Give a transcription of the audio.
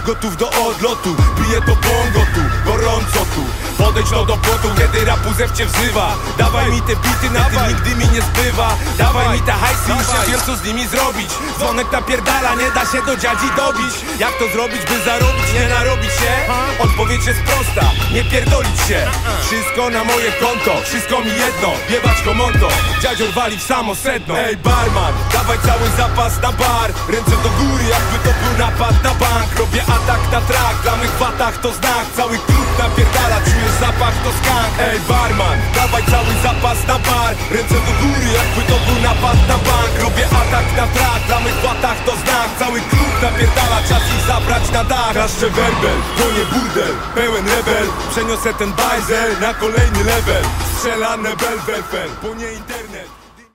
gotów do odlotu. Piję to bongo tu, gorąco tu. Podejdź no do płotu, kiedy rapuzew cię wzywa. Dawaj mi te bity, na tym nigdy mi nie zbywa. Dawaj mi te hajsy, już nie wiem co z nimi zrobić. Dzwonek napierdala, nie da się do dziadzi dobić. Jak to zrobić, by zarobić, nie narobić się? Odpowiedź jest prosta, nie pierdolić się. Wszystko na moje konto, wszystko mi jedno. Jebać komonto, dziadzior wali w samo sedno. Ej barman, dawaj cały zapas na bar. Ręce do góry, jakby to był napad na bank. Robię atak na track, dla mych watach to znak. Cały klub napierdala, czujesz zapach to skank. Ej barman, dawaj cały zapas na bar. Ręce do góry, jakby to był napad na bank. Robię atak na track, dla mych watach to znak. Cały klub napierdala, czas ich zabrać na dach. Klaszczę werbel, to nie burdel, pełen rebel. Przeniosę ten bajzel na kolejny level. Strzelane belwelfen, bo nie interesuje.